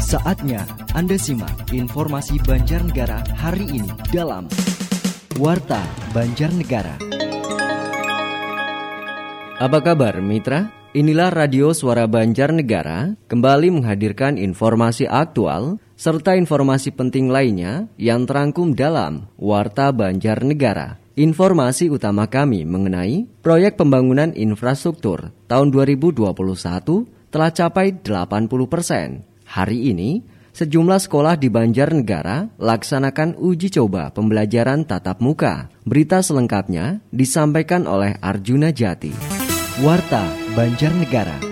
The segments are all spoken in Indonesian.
Saatnya Anda simak informasi Banjarnegara hari ini dalam Warta Banjarnegara. Apa kabar mitra? Inilah Radio Suara Banjarnegara kembali menghadirkan informasi aktual serta informasi penting lainnya yang terangkum dalam Warta Banjarnegara. Informasi utama kami mengenai proyek pembangunan infrastruktur tahun 2021 telah capai 80%. Hari ini, sejumlah sekolah di Banjarnegara laksanakan uji coba pembelajaran tatap muka. Berita selengkapnya disampaikan oleh Arjuna Jati. Warta Banjarnegara.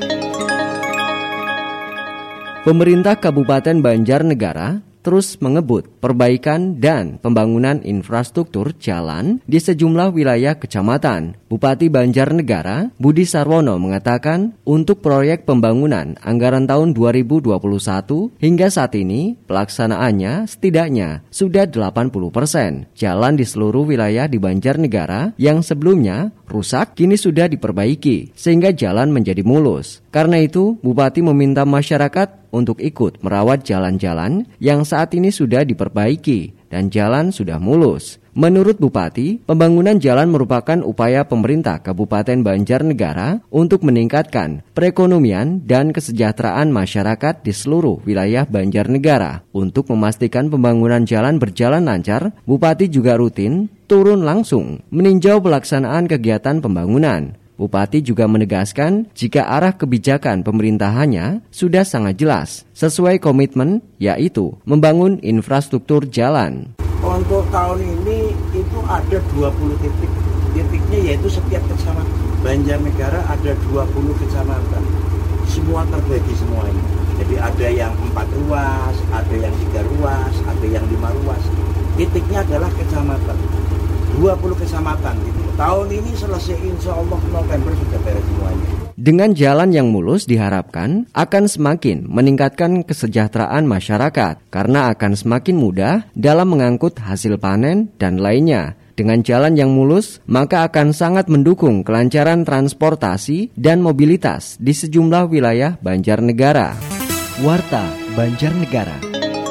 Pemerintah Kabupaten Banjarnegara terus mengebut perbaikan dan pembangunan infrastruktur jalan di sejumlah wilayah kecamatan. Bupati Banjarnegara, Budi Sarwono mengatakan untuk proyek pembangunan anggaran tahun 2021 hingga saat ini pelaksanaannya setidaknya sudah 80%. Jalan di seluruh wilayah di Banjarnegara yang sebelumnya rusak kini sudah diperbaiki sehingga jalan menjadi mulus. Karena itu, Bupati meminta masyarakat untuk ikut merawat jalan-jalan yang saat ini sudah diperbaiki dan jalan sudah mulus. Menurut Bupati, pembangunan jalan merupakan upaya pemerintah Kabupaten Banjarnegara untuk meningkatkan perekonomian dan kesejahteraan masyarakat di seluruh wilayah Banjarnegara. Untuk memastikan pembangunan jalan berjalan lancar, Bupati juga rutin turun langsung meninjau pelaksanaan kegiatan pembangunan. Bupati juga menegaskan jika arah kebijakan pemerintahannya sudah sangat jelas, sesuai komitmen yaitu membangun infrastruktur jalan. Untuk tahun ini itu ada 20 titik. Titiknya yaitu setiap kecamatan Banjarnegara ada 20 kecamatan. Semua terbagi semuanya. Jadi ada yang 4 ruas, ada yang 3 ruas, ada yang 5 ruas. Titiknya adalah kecamatan. 20 kecamatan itu. Tahun ini selesai, insya Allah November sudah beres semuanya. Dengan jalan yang mulus diharapkan akan semakin meningkatkan kesejahteraan masyarakat karena akan semakin mudah dalam mengangkut hasil panen dan lainnya. Dengan jalan yang mulus, maka akan sangat mendukung kelancaran transportasi dan mobilitas di sejumlah wilayah Banjarnegara. Warta Banjarnegara.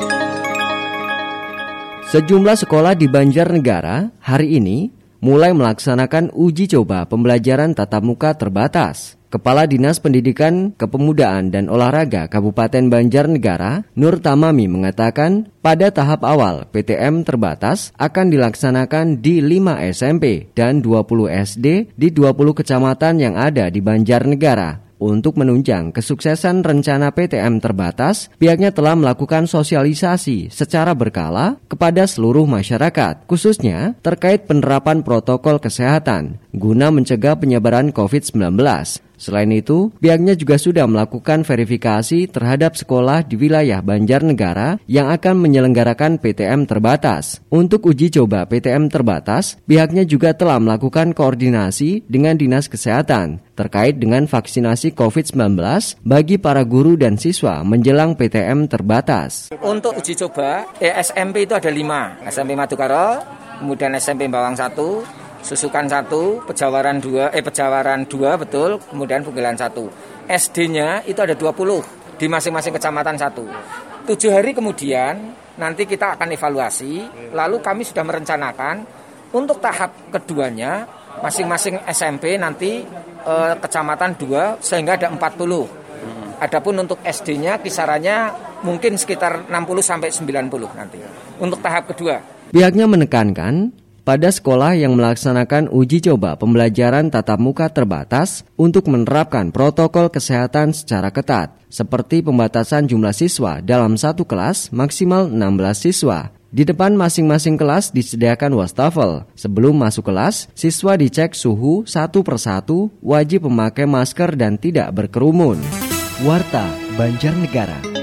Sejumlah sekolah di Banjarnegara hari ini mulai melaksanakan uji coba pembelajaran tatap muka terbatas. Kepala Dinas Pendidikan, Kepemudaan dan Olahraga Kabupaten Banjarnegara, Nur Tamami mengatakan pada tahap awal PTM terbatas akan dilaksanakan di 5 SMP dan 20 SD di 20 kecamatan yang ada di Banjarnegara. Untuk menunjang kesuksesan rencana PTM terbatas, pihaknya telah melakukan sosialisasi secara berkala kepada seluruh masyarakat, khususnya terkait penerapan protokol kesehatan, guna mencegah penyebaran COVID-19. Selain itu, pihaknya juga sudah melakukan verifikasi terhadap sekolah di wilayah Banjarnegara yang akan menyelenggarakan PTM terbatas. Untuk uji coba PTM terbatas, pihaknya juga telah melakukan koordinasi dengan Dinas Kesehatan terkait dengan vaksinasi COVID-19 bagi para guru dan siswa menjelang PTM terbatas. Untuk uji coba, SMP itu ada 5, SMP Madukaro, kemudian SMP Bawang 1, Susukan 1, Pejawaran 2 betul, kemudian Bugelan 1. SD-nya itu ada 20 di masing-masing kecamatan 1. 7 hari kemudian nanti kita akan evaluasi, lalu kami sudah merencanakan untuk tahap keduanya masing-masing SMP nanti kecamatan 2 sehingga ada 40. Adapun untuk SD-nya kisarannya mungkin sekitar 60 sampai 90 nanti untuk tahap kedua. Pihaknya menekankan pada sekolah yang melaksanakan uji coba pembelajaran tatap muka terbatas untuk menerapkan protokol kesehatan secara ketat, seperti pembatasan jumlah siswa dalam satu kelas maksimal 16 siswa. Di depan masing-masing kelas disediakan wastafel. Sebelum masuk kelas, siswa dicek suhu satu persatu, wajib memakai masker dan tidak berkerumun. Warta Banjarnegara.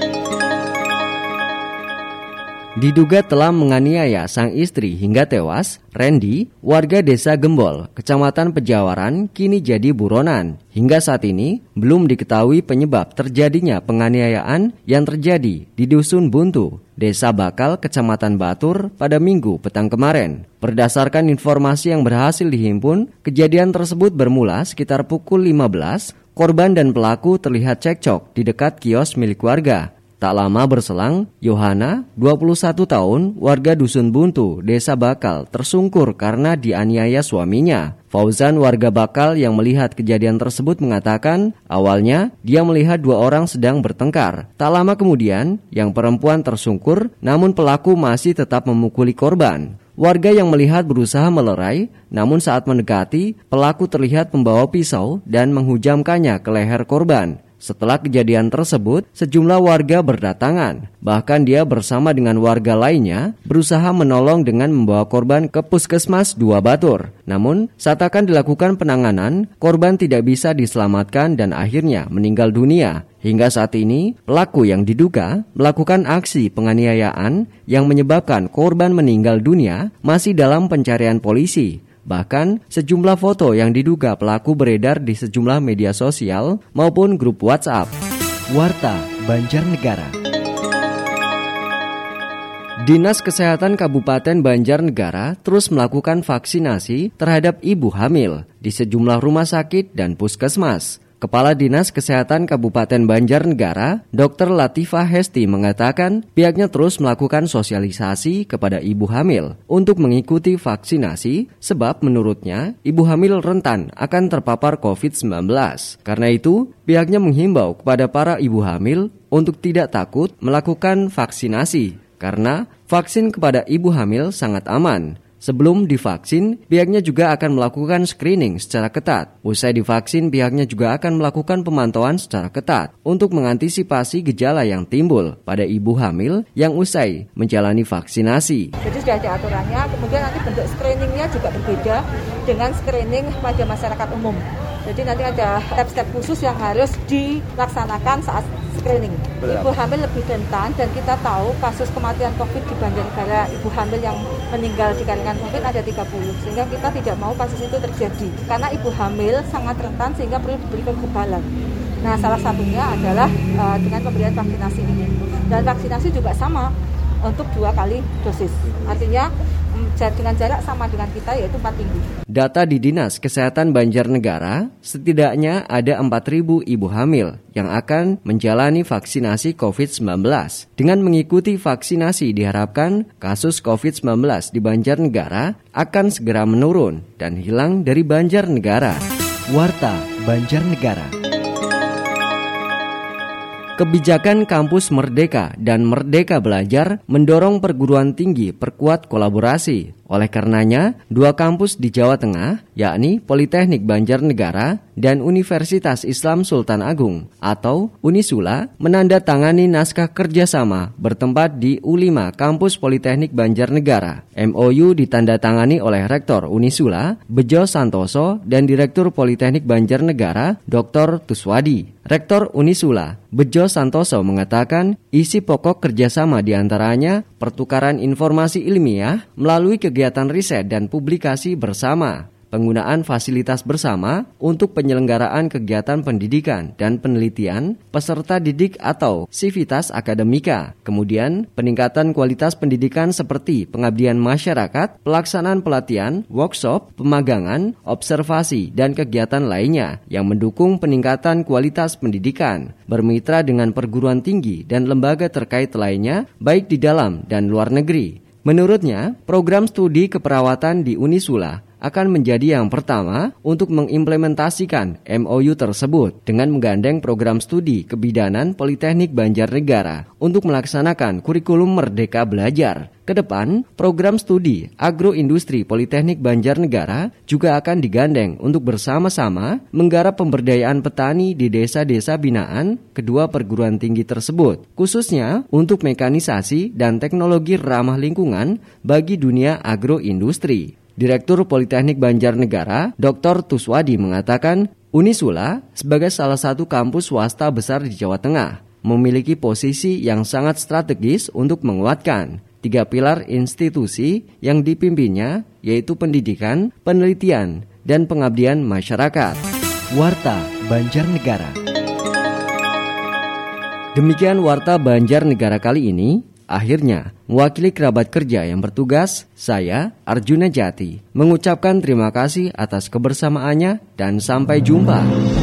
Diduga telah menganiaya sang istri hingga tewas, Randy, warga desa Gembol, Kecamatan Pejawaran, kini jadi buronan. Hingga saat ini, belum diketahui penyebab terjadinya penganiayaan yang terjadi di Dusun Buntu, Desa Bakal, Kecamatan Batur pada Minggu petang kemarin. Berdasarkan informasi yang berhasil dihimpun, kejadian tersebut bermula sekitar pukul 15. Korban dan pelaku terlihat cekcok di dekat kios milik warga. Tak lama berselang, Yohana, 21 tahun, warga Dusun Buntu, Desa Bakal, tersungkur karena dianiaya suaminya. Fauzan, warga Bakal yang melihat kejadian tersebut mengatakan, awalnya dia melihat 2 orang sedang bertengkar. Tak lama kemudian, yang perempuan tersungkur, namun pelaku masih tetap memukuli korban. Warga yang melihat berusaha melerai, namun saat mendekati, pelaku terlihat membawa pisau dan menghujamkannya ke leher korban. Setelah kejadian tersebut, sejumlah warga berdatangan. Bahkan dia bersama dengan warga lainnya berusaha menolong dengan membawa korban ke Puskesmas 2 Batur. Namun, saat akan dilakukan penanganan, korban tidak bisa diselamatkan dan akhirnya meninggal dunia. Hingga saat ini, pelaku yang diduga melakukan aksi penganiayaan yang menyebabkan korban meninggal dunia masih dalam pencarian polisi. Bahkan, sejumlah foto yang diduga pelaku beredar di sejumlah media sosial maupun grup WhatsApp. Warta Banjarnegara. Dinas Kesehatan Kabupaten Banjarnegara terus melakukan vaksinasi terhadap ibu hamil di sejumlah rumah sakit dan puskesmas. Kepala Dinas Kesehatan Kabupaten Banjarnegara, Dr. Latifah Hesti mengatakan pihaknya terus melakukan sosialisasi kepada ibu hamil untuk mengikuti vaksinasi sebab menurutnya ibu hamil rentan akan terpapar COVID-19. Karena itu, pihaknya menghimbau kepada para ibu hamil untuk tidak takut melakukan vaksinasi karena vaksin kepada ibu hamil sangat aman. Sebelum divaksin, pihaknya juga akan melakukan screening secara ketat. Usai divaksin, pihaknya juga akan melakukan pemantauan secara ketat untuk mengantisipasi gejala yang timbul pada ibu hamil yang usai menjalani vaksinasi. Jadi sudah ada aturannya, kemudian nanti bentuk screeningnya juga berbeda dengan screening pada masyarakat umum. Jadi nanti ada step-step khusus yang harus dilaksanakan saat screening. Ibu hamil lebih rentan dan kita tahu kasus kematian COVID di Banjarnegara, ibu hamil yang meninggal dikarenakan COVID ada 30. Sehingga kita tidak mau kasus itu terjadi. Karena ibu hamil sangat rentan sehingga perlu diberikan kekebalan. Nah, salah satunya adalah dengan pemberian vaksinasi ini. Dan vaksinasi juga sama untuk 2 kali dosis. Artinya dengan jarak sama dengan kita yaitu 4 minggu. Data di Dinas Kesehatan Banjarnegara, setidaknya ada 4.000 ibu hamil yang akan menjalani vaksinasi COVID-19. Dengan mengikuti vaksinasi diharapkan kasus COVID-19 di Banjarnegara akan segera menurun dan hilang dari Banjarnegara. Warta Banjarnegara. Kebijakan Kampus Merdeka dan Merdeka Belajar mendorong perguruan tinggi perkuat kolaborasi. Oleh karenanya, 2 kampus di Jawa Tengah, yakni Politeknik Banjarnegara dan Universitas Islam Sultan Agung atau Unisula, menandatangani naskah kerjasama bertempat di U5 Kampus Politeknik Banjarnegara. MOU ditandatangani oleh Rektor Unisula, Bejo Santoso, dan Direktur Politeknik Banjarnegara, Dr. Tuswadi. Rektor Unisula, Bejo Santoso mengatakan isi pokok kerjasama diantaranya pertukaran informasi ilmiah melalui kegiatan riset dan publikasi bersama, penggunaan fasilitas bersama untuk penyelenggaraan kegiatan pendidikan dan penelitian peserta didik atau sivitas akademika, kemudian peningkatan kualitas pendidikan seperti pengabdian masyarakat, pelaksanaan pelatihan, workshop, pemagangan, observasi, dan kegiatan lainnya yang mendukung peningkatan kualitas pendidikan, bermitra dengan perguruan tinggi dan lembaga terkait lainnya baik di dalam dan luar negeri. Menurutnya, program studi keperawatan di Unisula akan menjadi yang pertama untuk mengimplementasikan MOU tersebut dengan menggandeng program studi kebidanan Politeknik Banjarnegara untuk melaksanakan kurikulum Merdeka Belajar. Kedepan, program studi agroindustri Politeknik Banjarnegara juga akan digandeng untuk bersama-sama menggarap pemberdayaan petani di desa-desa binaan kedua perguruan tinggi tersebut, khususnya untuk mekanisasi dan teknologi ramah lingkungan bagi dunia agroindustri. Direktur Politeknik Banjarnegara, Dr. Tuswadi mengatakan, Unisula sebagai salah satu kampus swasta besar di Jawa Tengah memiliki posisi yang sangat strategis untuk menguatkan 3 pilar institusi yang dipimpinnya, yaitu pendidikan, penelitian, dan pengabdian masyarakat. Warta Banjarnegara. Demikian Warta Banjarnegara kali ini. Akhirnya, mewakili kerabat kerja yang bertugas, saya, Arjuna Jati, mengucapkan terima kasih atas kebersamaannya dan sampai jumpa.